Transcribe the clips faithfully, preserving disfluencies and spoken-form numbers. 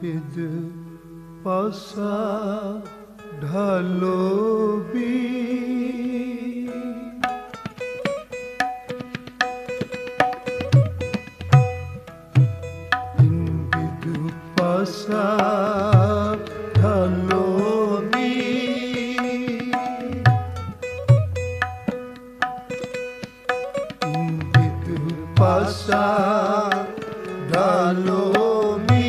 With पासा ढालो भी पासा ढालो भी विद पासा ढालो भी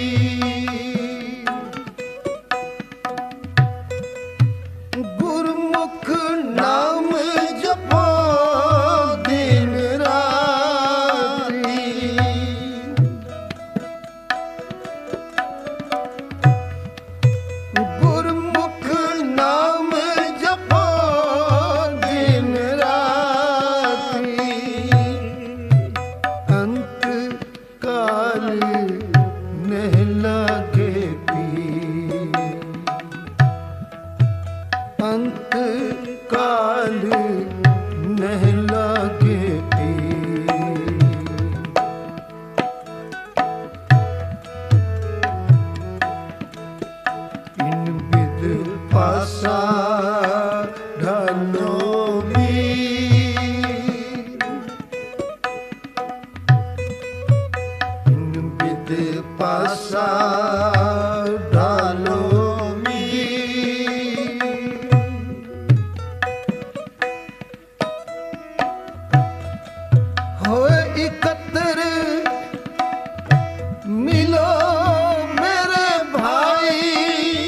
गुरमुख नाम जपो दिन राती गुरमुख नाम जपो दिन राती अंत काल नहीं लागे पी अंत काल नहीं लागे पी इन विद पासा ढालो भी इन विद पासा ढालो भी होए एकत्र मिलो मेरे भाई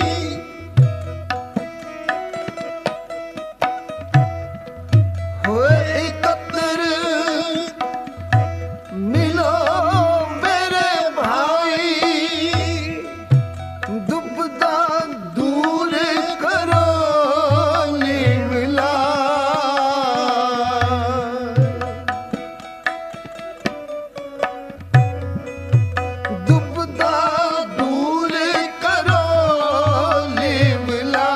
होए एकत्र मिलो मेरे भाई दुबदा दूर करो लिवला दुबदा दूर करो लिवला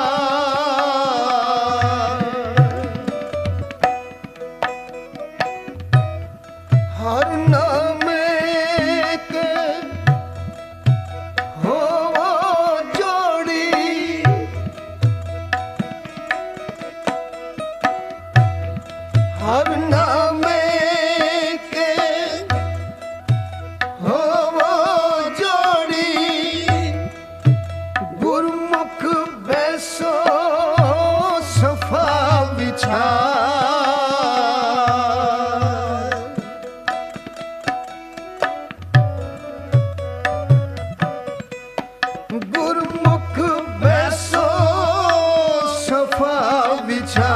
हर नाम के हो जोड़ी हर नाम के हो जोड़ी गुरमुख बैसो सफा बिछा गुरमुख बैसो सफा बिछा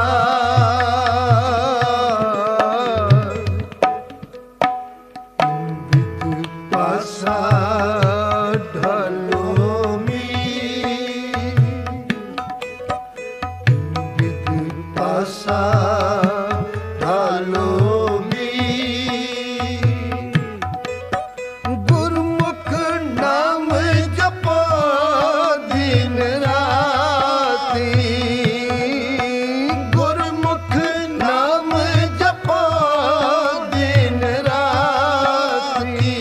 विद पासा ढालो मी विद पासा ढालो मी गुरमुख नाम जपो दिन राती गुरमुख नाम जपो दिन राती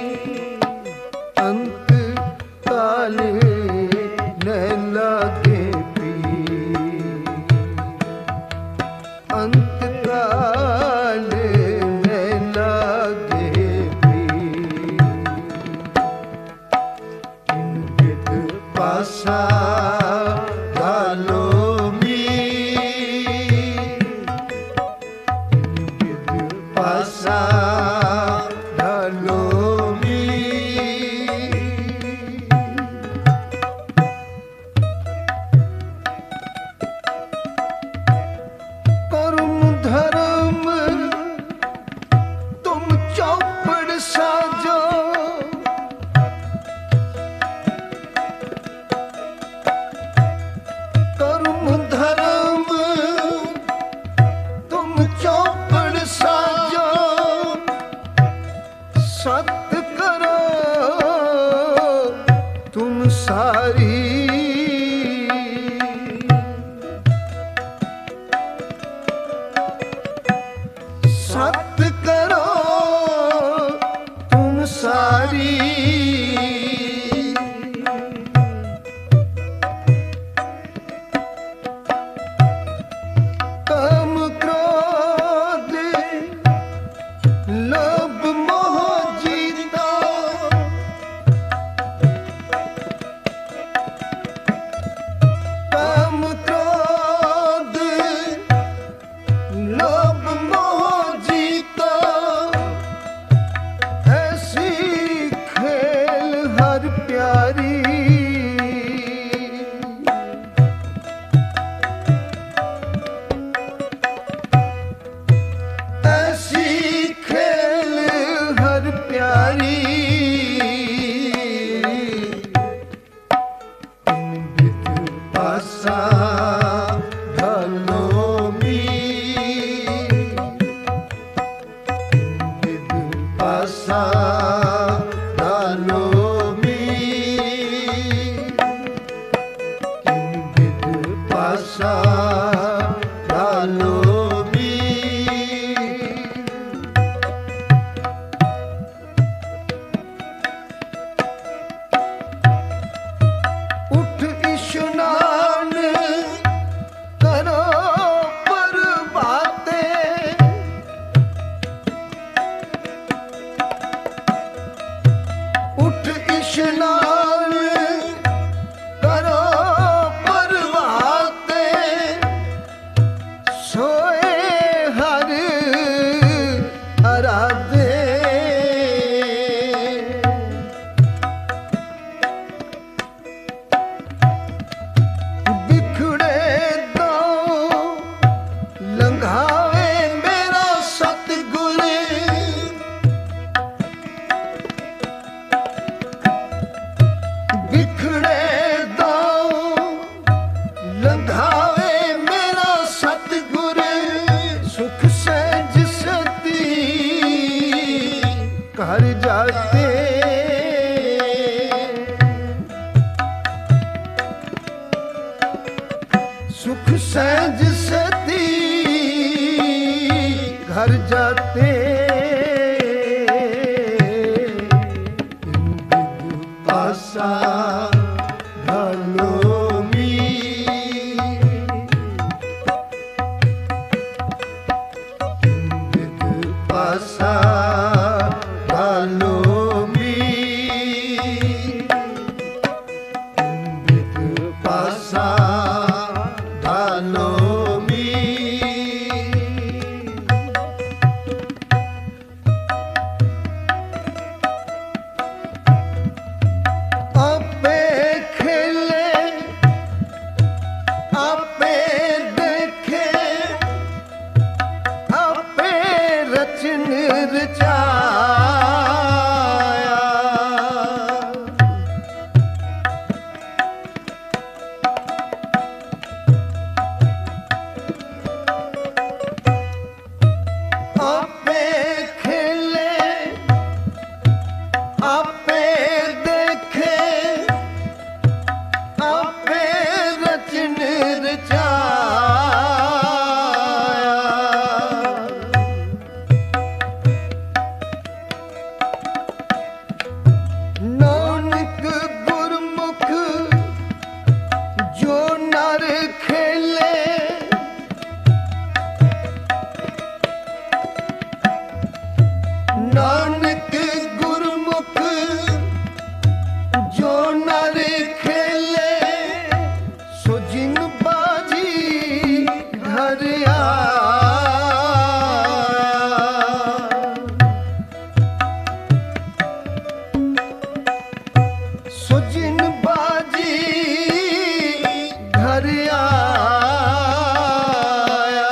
अंत काल नहीं लागे पी अंत काल नहीं लागे पी इन विद पासा ढालो मी इन विद पासा ढालो मी कर्म धर्म तुम चौपड़ साजो कर्म धर्म तुम चौपड़ साजो सत करो तुम सारी सत करो तुम सारी हर प्यारी ऐसी खेल हर प्यारी पासा ढलो मी पासा ढलो मी पासा ढलो मी उठ इशनान करो पर बातें उठ इशनान करो पर बातें सोए हर आराधे बिखड़े दो लंघावे मेरा सतगुर बिखड़े दो लंघावे मेरा सतगुर सुख सहज सती कर जाते सुख सहज सती घर जाते पासा ढलो मी पासा ढलो मी पासा ढलो मी आपे खेले आपे देखे आपे रचन रचाया आपे खेले आपे देखे आपे रचन रचाया नानक गुरमुख जो नर खेले नानक गुरमुख जो नर खेले सो जिन बाजी घर आया सो जिन बाजी घर आया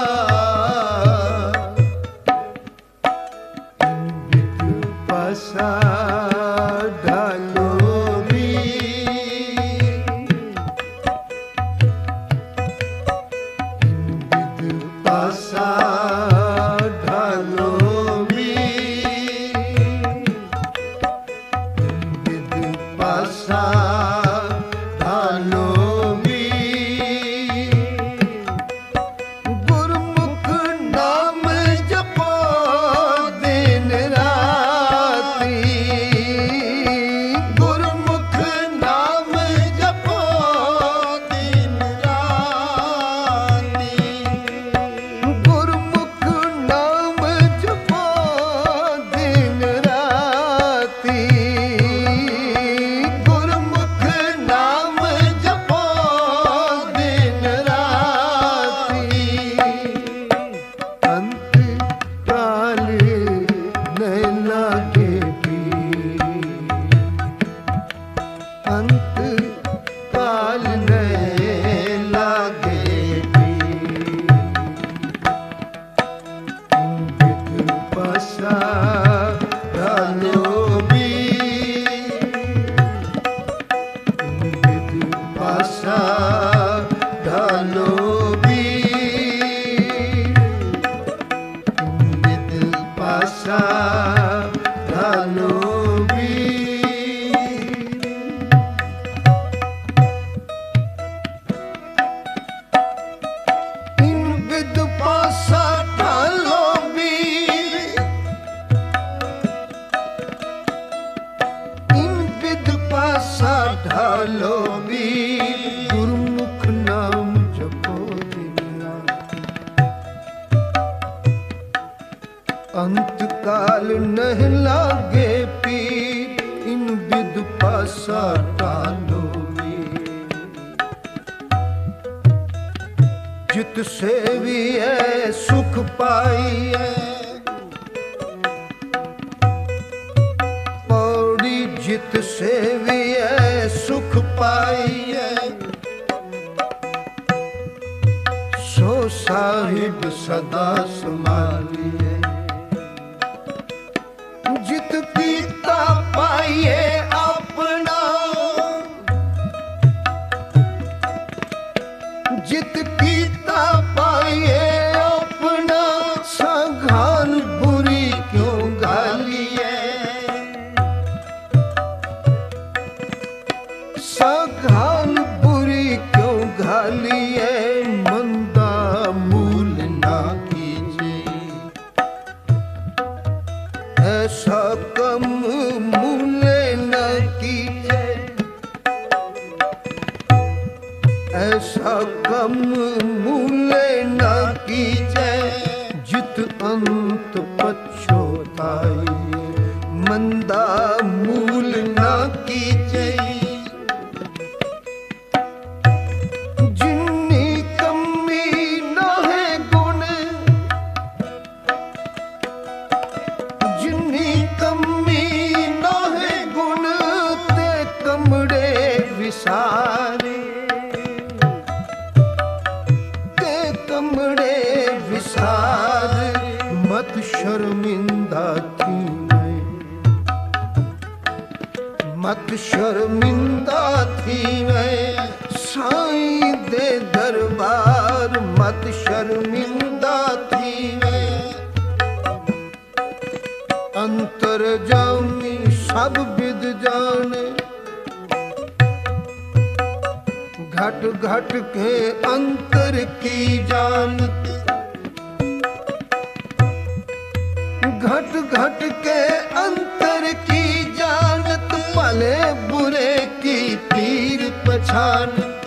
पासा ढलो मी पासा ढलो मी पासा ढलो मी गुरमुख नाम जपो दिन राती गुरमुख नाम जपो दिन राती गुरमुख नाम जपो दिन राती गुरमुख नाम जपो दिन राती अंत काल न लागे पी ढालो वीर, गुरमुख नाम जपो दिन रात। अंत काल नहीं लागे पीर, इन विद पासा ढालो वीर। जित सेविए सुख पाइए, जित सेविए सुख पाइए, सो साहिब सदा संभालिए। जित पीता पाइए अपना, जित पीता पाइए अपना, संघान बुरी क्यों गालिए। सघान बुरी क्यों घालिए, मंदा मूल ना कीजिए। ऐसा कम मूले न कीजिए, ऐसा कम मूले न कीजिए। जित अंत पछोताई, मंदा मूल न कीजिए। विसारे ते कमड़े विसार, मत शर्मिंदा थी मैं, मत शर्मिंदा थी मैं। साईं दे दरबार मत शर्मिंदा थी मैं। अंतर जामी सब विद जाने, घट घट के अंतर की जानत। घट घट के अंतर की जानत, भले बुरे की पीर पछानत।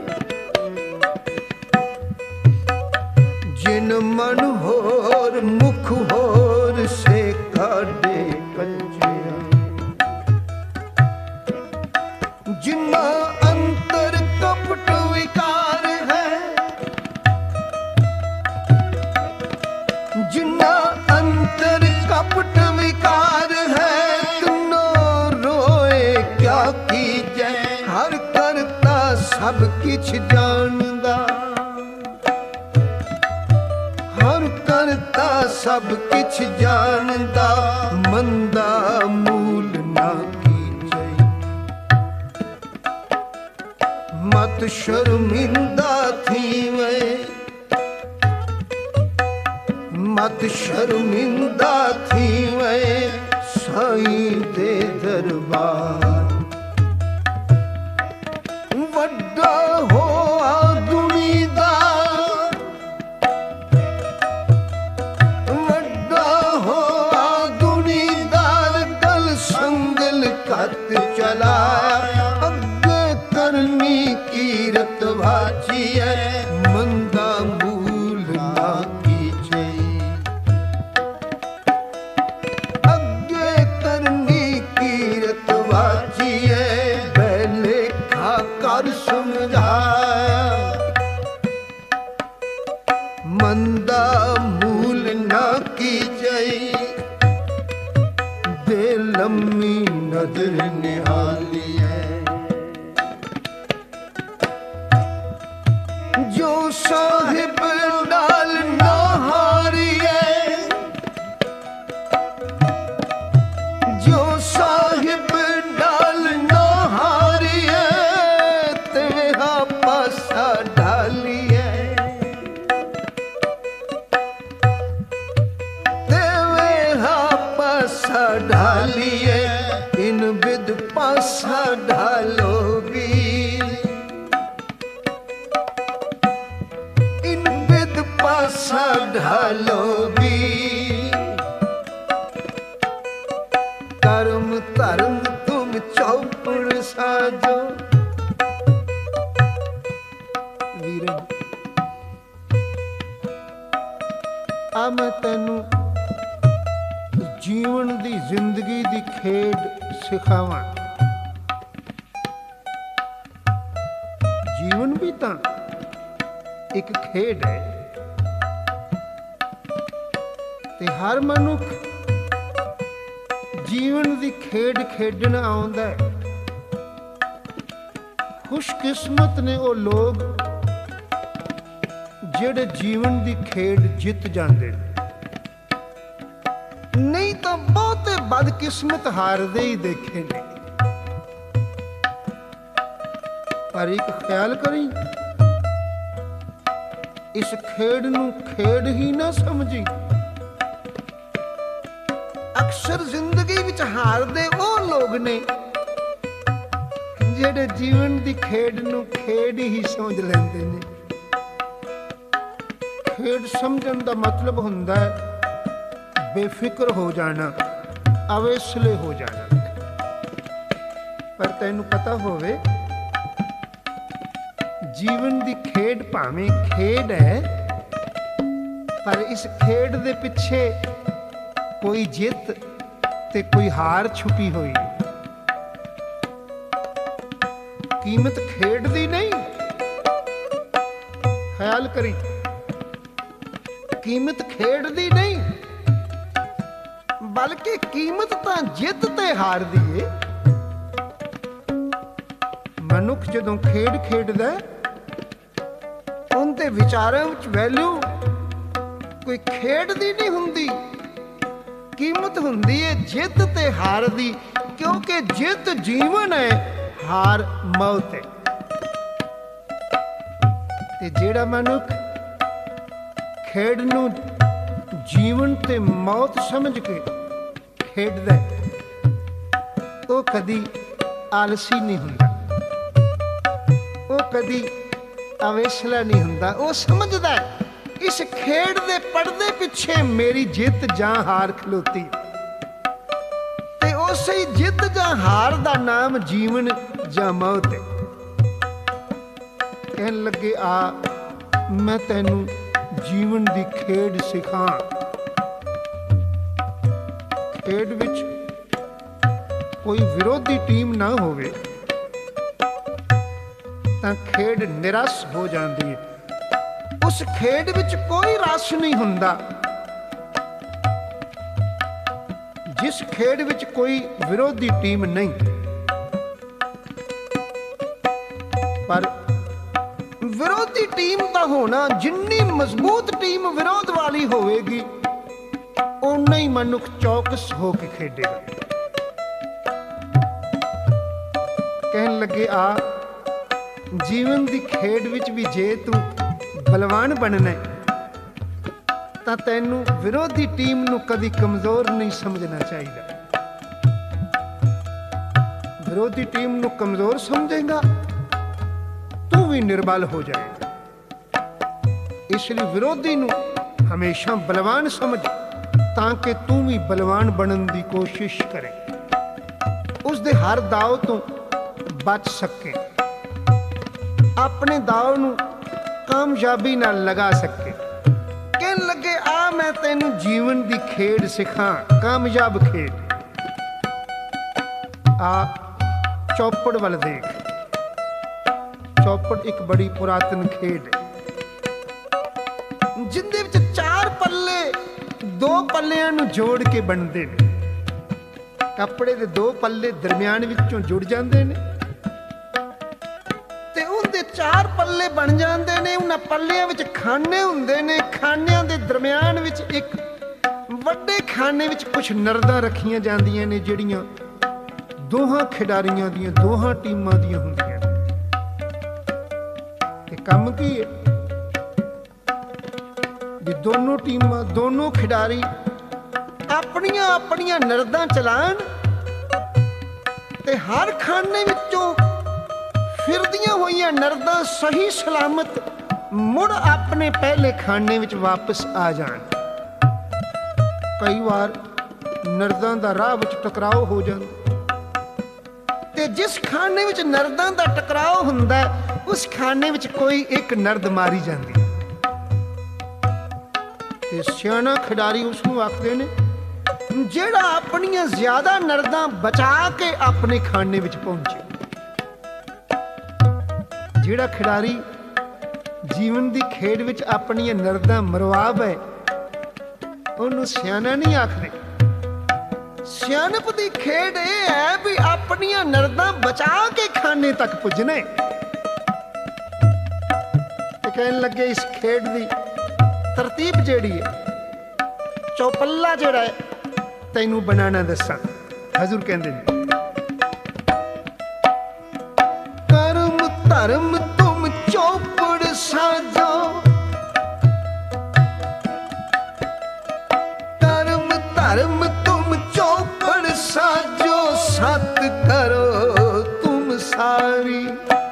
जिन मन होर मुख होर से काढ़े कच्चिया, जिन्ना अंतर कपट विकार है, जिन्ना अंतर कपट विकार है। तुनो रोए क्या कीजे, हर करता सब किछ जानदा। हर करता सब किछ जानदा, मंदा मूल ना कीजे। मत शर्मिंदा थी मैं, मत शर्मिंदा थी मैं। साईं दे दरबार वड्डा होआ दुनीदार, वड्डा होआ दुनीदार। गल संगल कत चलाया, अगे करनी कीरत भाची है। मंदा मूल ना कीजे, अगे करनी कीरत भाची है। पहले खा कर समझाया, मंदा मूल ना कीजे। दे लम्मी नजर निहाली है, जो साहिब नाल ना हारिए। जो साहिब नाल ना हारिए, तेरे हा पासा ढालिए। तेरे हा पासा ढालिए, इन विद पासा ढालो वीर। इन विद पासा ढालो वीर। कर्म धर्म तुम चौपड़ साजो, मैं तैनू जीवन दी जिंदगी दी खेड सिखावां। जीवन भी तां एक खेड है ते हर मनुख जीवन दी खेड खेडण आउंदा है। खुशकिस्मत ने वो लोग ਜਿਹੜੇ जीवन की खेड जित जाते, नहीं तो बहुते बदकिस्मत हारदे ही देखे ने। पर एक ख्याल करी, इस खेड नूं खेड ही ना समझी। अक्सर जिंदगी विच हारदे वो लोग ने ਜਿਹੜੇ जीवन की खेड नूं खेड ही समझ लेंदे ने। खेड समझण दा मतलब हुंदा है बेफिक्र हो जाना, अवेसले हो जाना। पर तैनू पता होवे जीवन दी खेड भावें खेड है, पर इस खेड दे पिछे कोई जित ते कोई हार छुपी हुई। कीमत खेड दी नहीं, ख्याल करी, कीमत खेड दी नहीं, बल्कि कीमत तां जित ते हार दी है। मनुख जदों खेड खेडदा उनके विचारां विच वैल्यू कोई खेड दी नहीं हुंदी, कीमत हुंदी है जित ते हार दी। क्योंकि जित जीवन है, हार मौत है। ते जेड़ा मनुख खेड नूं जीवन ते मौत समझ के खेडदा वो कदी आलसी नहीं हुंदा, वो कदी अवेसला नहीं हुंदा। वो समझदा इस खेड दे पड़दे पिछे मेरी जित जां हार खलोती, ते उसे जित जां हार दा नाम जीवन जां मौत है। कहन लगे आ मैं तैनू जीवन दी खेड सिखा। खेड विच कोई विरोधी टीम ना होवे तां खेड निरस हो जाती है। उस खेड विच कोई रस नहीं हुंदा। जिस खेड विच कोई विरोधी टीम नहीं, पर विरोधी टीम का होना, जिन्नी मजबूत टीम विरोध वाली होवेगी उन्ना ही मनुख चौकस होके खेडेगा। कहन लगे आ जीवन की खेड विच भी जे तू बलवान बनना तां तैनू विरोधी टीम नू कदी कमजोर नहीं समझना चाहिए। विरोधी टीम नू कमजोर समझेगा तू भी निर्बल हो जाएगा। इसलिए विरोधी नू हमेशा बलवान समझ ताकि तू भी बलवान बनने की कोशिश करे, उसके हर दाव तो बच सके, अपने दाव नू कामयाबी नाल लगा सके। कहन लगे आ मैं तेनू जीवन की खेड सिखा, कामयाब खेड। आ चौपड़ वाल देख। चौपड़ एक बड़ी पुरातन खेड है जिंदे विच चार पल्ले दो पल्लियां नूं जोड़ के बनते हैं। कपड़े दे दो पल्ले दरम्यान विचों जुड़ जाते हैं ते उनके चार पल्ले बन जाते हैं। उन्हां पल्लियां विच खाने हुंदे ने, खानियां दे दरम्यान विच एक वड्डे खाने विच कुछ नरदां रखियां जांदियां ने जिहड़ियां दोहां खिडारियां दियां दोहां टीमां दियां हुंदियां ने। ते काम की है भी दोनों टीमां दोनों खिडारी अपनियां अपनियां नरदां चलान ते हर खाने विचों फिरदियां होइयां नरदां सही सलामत मुड़ अपने पहले खाने विच वापस आ जान। कई बार नरदां दा राह विच टकराव हो जांदा ते जिस खाने विच नरदां दा टकराव हुंदा उस खाने विच कोई एक नरद मारी जांदी। ਤੇ ਸਿਆਣਾ ਖਿਡਾਰੀ ਉਸ ਨੂੰ ਆਖਦੇ ਨੇ ਜਿਹੜਾ ਆਪਣੀਆਂ ਜ਼ਿਆਦਾ ਨਰਦਾਂ ਬਚਾ ਕੇ ਆਪਣੇ ਖਾਨੇ ਵਿੱਚ ਪਹੁੰਚੇ। ਜਿਹੜਾ ਖਿਡਾਰੀ ਜੀਵਨ ਦੀ ਖੇਡ ਵਿੱਚ ਆਪਣੀਆਂ ਨਰਦਾਂ ਮਰਵਾ ਬੈ ਉਹਨੂੰ ਸਿਆਣਾ ਨਹੀਂ ਆਖਦੇ। ਸਿਆਣਪ ਦੀ ਖੇਡ ਇਹ ਹੈ ਵੀ ਆਪਣੀਆਂ ਨਰਦਾਂ ਬਚਾ ਕੇ ਖਾਨੇ ਤੱਕ ਪੁੱਜਣੇ। ਤੇ ਕਹਿਣ ਲੱਗੇ ਇਸ ਖੇਡ ਦੀ ਤਰਤੀਬ ਜਿਹੜੀ ਹੈ, ਚੌਪੱਲਾ ਜਿਹੜਾ ਹੈ ਤੈਨੂੰ ਬਣਾਣਾ ਦੱਸਾਂ। ਹਜ਼ੂਰ ਕਹਿੰਦੇ ਨੇ ਕਰਮ ਧਰਮ ਤੁਮ ਚੌਪੜ ਸਾਜੋ, ਕਰਮ ਧਰਮ ਤੁਮ ਚੌਪੜ ਸਾਜੋ, ਸਤ ਕਰੋ ਤੁਮ ਸਾਰੀ,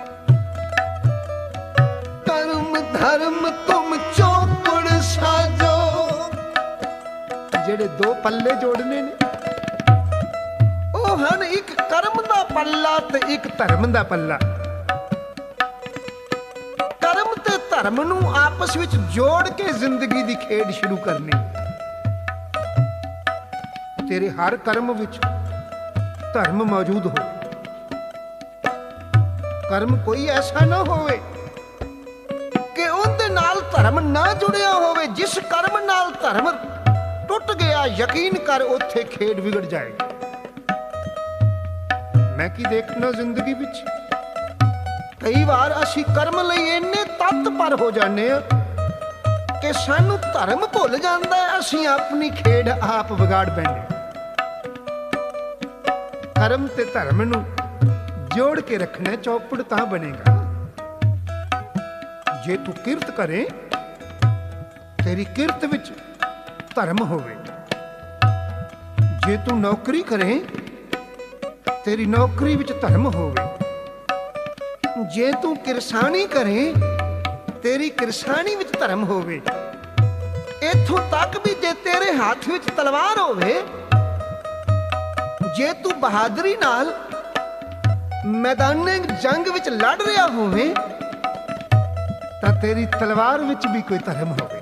ਕਰਮ ਧਰਮ ਤੁਮ ਚੌਪੜ ਸਾਜੋ। ਜਿਹੜੇ ਦੋ ਪੱਲੇ ਜੋੜਨੇ ਨੇ ਉਹ ਹਨ ਇੱਕ ਕਰਮ ਦਾ ਪੱਲਾ ਤੇ ਇੱਕ ਧਰਮ ਦਾ ਪੱਲਾ। ਕਰਮ ਤੇ ਧਰਮ ਨੂੰ ਆਪਸ ਵਿੱਚ ਜੋੜ ਕੇ ਜ਼ਿੰਦਗੀ ਦੀ ਖੇਡ ਸ਼ੁਰੂ ਕਰਨੀ। ਤੇਰੇ ਹਰ ਕਰਮ ਵਿੱਚ ਧਰਮ ਮੌਜੂਦ ਹੋ। ਕਰਮ ਕੋਈ ਐਸਾ ਨਾ ਹੋਵੇ ਕਿ ਉਹਦੇ ਨਾਲ ਧਰਮ ਨਾ ਜੁੜਿਆ ਹੋਵੇ। ਜਿਸ ਕਰਮ ਨਾਲ ਧਰਮ ਟੁੱਟ ਗਿਆ, ਯਕੀਨ ਕਰ ਉੱਥੇ ਖੇਡ ਵਿਗੜ ਜਾਏਗੀ। ਮੈਂ ਕੀ ਦੇਖਣਾ ਜ਼ਿੰਦਗੀ ਵਿੱਚ, ਕਈ ਵਾਰ ਅਸੀਂ ਕਰਮ ਲਈ ਇੰਨੇ ਤੱਤਪਰ ਹੋ ਜਾਂਦੇ ਆ ਕਿ ਸਾਨੂੰ ਧਰਮ ਭੁੱਲ ਜਾਂਦਾ ਹੈ। ਅਸੀਂ ਆਪਣੀ ਖੇਡ ਆਪ ਵਿਗਾੜ ਬੈਠੇ। ਕਰਮ ਤੇ ਧਰਮ ਨੂੰ ਜੋੜ ਕੇ ਰੱਖਣਾ, ਚੌਪੜ ਤਾਂ ਬਣੇਗਾ ਜੇ ਤੂੰ ਕਿਰਤ ਕਰੇ, ਤੇਰੀ ਕਿਰਤ ਵਿੱਚ ਧਰਮ ਹੋਵੇ। ਜੇ ਤੂੰ ਨੌਕਰੀ ਕਰੇ, ਤੇਰੀ ਨੌਕਰੀ ਵਿੱਚ ਧਰਮ ਹੋਵੇ। ਜੇ ਤੂੰ ਕਿਰਸਾਨੀ ਕਰੇ, ਤੇਰੀ ਕਿਰਸਾਨੀ ਵਿੱਚ ਧਰਮ ਹੋਵੇ। ਇੱਥੋਂ ਤੱਕ ਵੀ ਜੇ ਤੇਰੇ ਹੱਥ ਵਿੱਚ ਤਲਵਾਰ ਹੋਵੇ, ਜੇ ਤੂੰ ਬਹਾਦਰੀ ਨਾਲ ਮੈਦਾਨੇ ਜੰਗ ਵਿੱਚ ਲੜ ਰਿਹਾ ਹੋਵੇ, ਤਾਂ ਤੇਰੀ ਤਲਵਾਰ ਵਿੱਚ ਵੀ ਕੋਈ ਧਰਮ ਹੋਵੇ।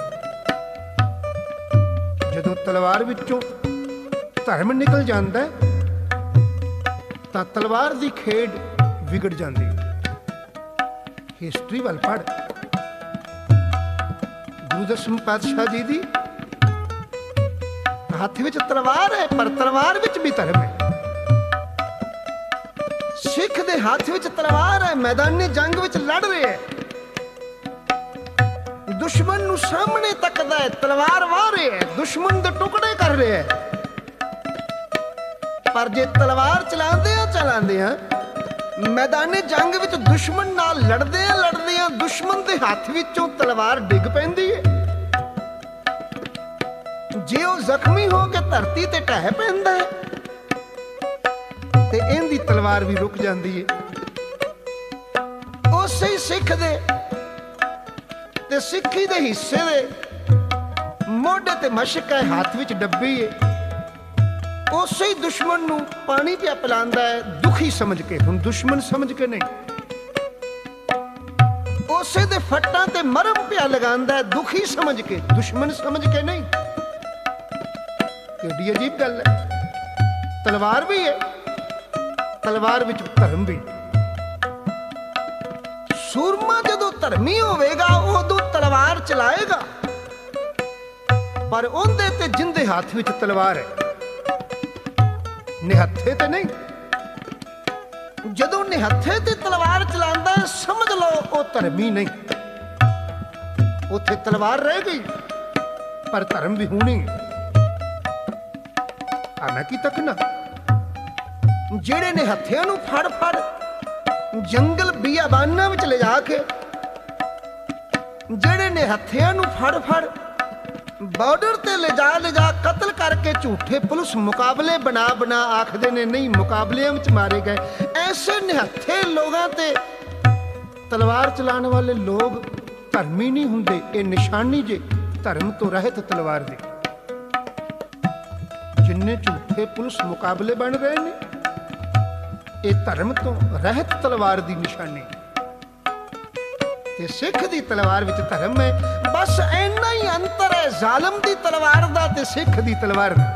ਜਦੋਂ ਤਲਵਾਰ ਵਿੱਚੋਂ ਧਰਮ ਨਿਕਲ ਜਾਂਦਾ ਤਾਂ ਤਲਵਾਰ ਦੀ ਖੇਡ ਵਿਗੜ ਜਾਂਦੀ ਹੈ। ਹਿਸਟਰੀ ਵੱਲ ਪੜ੍ਹ, ਗੁਰੂ ਦਸਮ ਪਾਤਸ਼ਾਹ ਜੀ ਦੀ ਹੱਥ ਵਿੱਚ ਤਲਵਾਰ ਹੈ, ਪਰ ਤਲਵਾਰ ਵਿੱਚ ਵੀ ਧਰਮ ਹੈ। ਸਿੱਖ ਦੇ ਹੱਥ ਵਿੱਚ ਤਲਵਾਰ ਹੈ, ਮੈਦਾਨੀ ਜੰਗ ਵਿੱਚ ਲੜ ਰਹੇ ਹੈ, ਦੁਸ਼ਮਣ ਨੂੰ ਸਾਹਮਣੇ ਤੱਕਦਾ ਹੈ, ਤਲਵਾਰ ਵਾਹ ਰਿਹਾ ਹੈ, ਦੁਸ਼ਮਣ ਦੇ ਟੁਕੜੇ ਕਰ ਰਿਹਾ ਹੈ। ਪਰ ਜੇ ਤਲਵਾਰ ਚਲਾਉਂਦੇ ਆ ਚਲਾਉਂਦੇ ਆ ਮੈਦਾਨੇ ਜੰਗ ਵਿੱਚ ਦੁਸ਼ਮਣ ਨਾਲ ਲੜਦੇ ਆ ਲੜਦੇ ਆ ਦੁਸ਼ਮਣ ਦੇ ਹੱਥ ਵਿੱਚੋਂ ਤਲਵਾਰ ਡਿੱਗ ਪੈਂਦੀ ਹੈ। ਜੇ ਉਹ ਜ਼ਖਮੀ ਹੋ ਕੇ ਧਰਤੀ ਤੇ ਢਹਿ ਪੈਂਦਾ ਹੈ ਤੇ ਇਹਦੀ ਤਲਵਾਰ ਵੀ ਰੁਕ ਜਾਂਦੀ ਹੈ। ਉਸੇ ਹੀ ਸਿੱਖ ਦੇ ਤੇ ਸਿੱਖੀ ਦੇ ਹਿੱਸੇ ਦੇ ਮੋਢੇ ਤੇ ਮਸ਼ਕ ਹੈ, ਹੱਥ ਵਿੱਚ ਡੱਬੀ ਹੈ। ਉਸੇ ਹੀ ਦੁਸ਼ਮਣ ਨੂੰ ਪਾਣੀ ਪਿਆ ਪਿਲਾਉਂਦਾ ਹੈ, ਦੁਖੀ ਸਮਝ ਕੇ, ਹੁਣ ਦੁਸ਼ਮਣ ਸਮਝ ਕੇ ਨਹੀਂ। ਉਸੇ ਦੇ ਫੱਟਾਂ ਤੇ ਮਰਮ ਪਿਆ ਲਗਾਉਂਦਾ ਹੈ, ਦੁਖੀ ਸਮਝ ਕੇ, ਦੁਸ਼ਮਣ ਸਮਝ ਕੇ ਨਹੀਂ। ਕਿੱਡੀ ਅਜੀਬ ਗੱਲ ਹੈ। ਤਲਵਾਰ ਵੀ ਹੈ, ਤਲਵਾਰ ਵਿੱਚ ਧਰਮ ਵੀ। ਸੂਰਮਾ ਜਦੋਂ ਧਰਮੀ ਹੋਵੇਗਾ ਉਦੋਂ ਤਲਵਾਰ ਚਲਾਏਗਾ, ਪਰ ਉਹਦੇ ਤੇ ਜਿੰਦੇ ਹੱਥ ਵਿੱਚ ਤਲਵਾਰ ਹੈ, ਨਿਹੱਥੇ ਤੇ ਨਹੀਂ। ਜਦੋਂ ਨਿਹੱਥੇ ਤੇ ਤਲਵਾਰ ਚਲਾਉਂਦਾ ਹੈ ਸਮਝ ਲਓ ਉਹ ਧਰਮੀ ਨਹੀਂ। ਉੱਥੇ ਤਲਵਾਰ ਰਹਿ ਗਈ ਪਰ ਧਰਮ ਵੀ ਹੋਣੀ। ਆ ਮੈਂ ਕੀ ਤੱਕਣਾ, ਜਿਹੜੇ ਨੇ ਹੱਥਿਆਂ ਨੂੰ ਫੜ ਫੜ ਜੰਗਲ ਬਿਆਬਾਨਾਂ ਵਿੱਚ ਲਿਜਾ ਕੇ, ਜਿਹੜੇ ਨੇ ਹੱਥਿਆਂ ਨੂੰ ਫੜ ਫੜ ਬਾਰਡਰ ਤੇ ਲਿਜਾ ਲਿਜਾ ਕਤਲ ਕਰਕੇ ਝੂਠੇ ਪੁਲਿਸ ਮੁਕਾਬਲੇ ਬਣਾ ਬਣਾ ਆਖਦੇ ਨੇ ਨਹੀਂ ਮੁਕਾਬਲਿਆਂ ਵਿੱਚ ਮਾਰੇ ਗਏ, ਐਸੇ ਨਿਹੱਥੇ ਲੋਕਾਂ ਤੇ ਤਲਵਾਰ ਚਲਾਉਣ ਵਾਲੇ ਲੋਕ ਧਰਮੀ ਨਹੀਂ ਹੁੰਦੇ। ਇਹ ਨਿਸ਼ਾਨੀ ਜੇ ਧਰਮ ਤੋਂ ਰਹਿਤ ਤਲਵਾਰ ਦੀ। ਜਿੰਨੇ ਝੂਠੇ ਪੁਲਿਸ ਮੁਕਾਬਲੇ ਬਣ ਰਹੇ ਨੇ ਇਹ ਧਰਮ ਤੋਂ ਰਹਿਤ ਤਲਵਾਰ ਦੀ ਨਿਸ਼ਾਨੀ। ਤੇ ਸਿੱਖ ਦੀ ਤਲਵਾਰ ਵਿੱਚ ਧਰਮ ਹੈ। ਬਸ ਇੰਨਾ ਹੀ ਅੰਤਰ अंतर है जालिम दी तलवार दा ते सिख दी तलवार दा।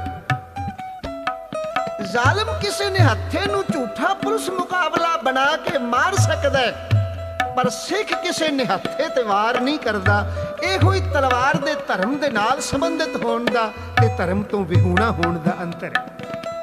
जालिम किसी ने हथे नूं झूठा पुरुष मुकाबला बना के मार सकदा है, पर सिख किसी ने हथे ते वार नहीं करदा। इहो ही तलवार दे धर्म दे नाल संबंधित होण दा ते धर्म तो विहूणा होण दा अंतर है।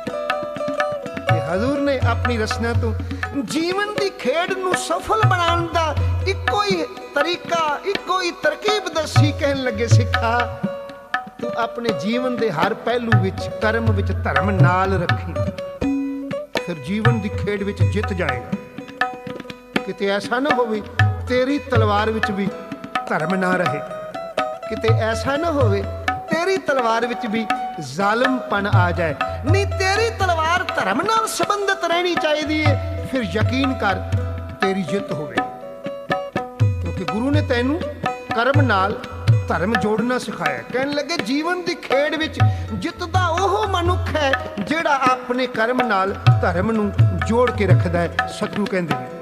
हजूर ने अपनी रचना तो जीवन की खेड नूं सफल बनाउण दा इक्को ही तरीका इक्को ही तरकीब दसी। कहन लगे सिखा तू अपने जीवन के हर पहलू विच कर्म विच धर्म नाल रखी, फिर जीवन की खेड विच जित जाएगा। किते ऐसा ना होवे तेरी तलवार विच भी धर्म ना रहे, किते ऐसा ना होवे तेरी तलवार विच भी जालिमपन आ जाए। नहीं, तेरी तलवार धर्म नाल संबंधित रहनी चाहिए, फिर यकीन कर तेरी जित होवे। क्योंकि गुरु ने तैनू कर्म नाल धर्म जोड़ना सिखाया। कहने लगे जीवन की खेड विच जितदा ओह मनुख है जिहड़ा अपने कर्म नाल धर्म नू जोड़ के रखदा है। सतगुरु कहंदे ने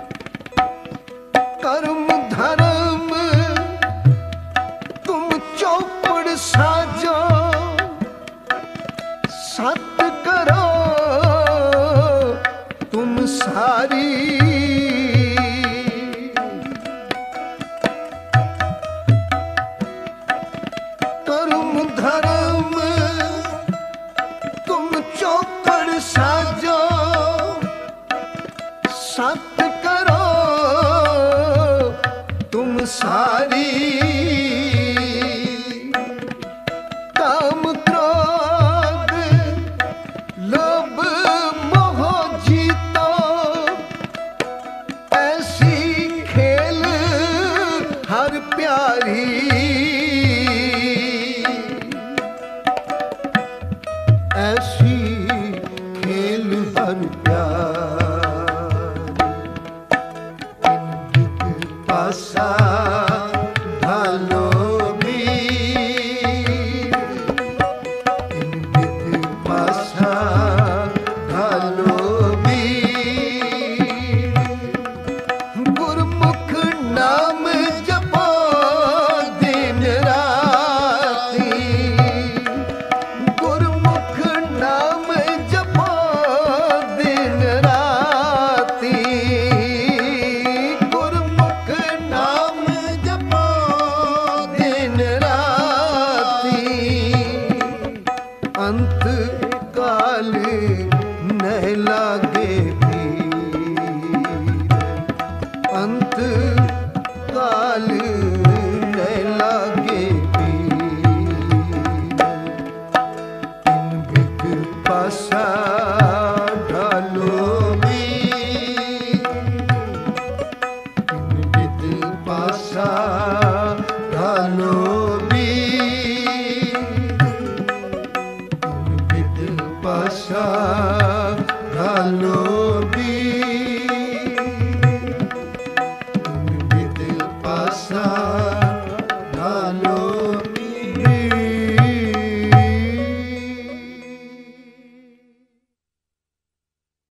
कर्म धर्म तुम चौपड़ साजो, सत करो तुम सारी। कर्म धर्म तुम चौपड़ साजो, सत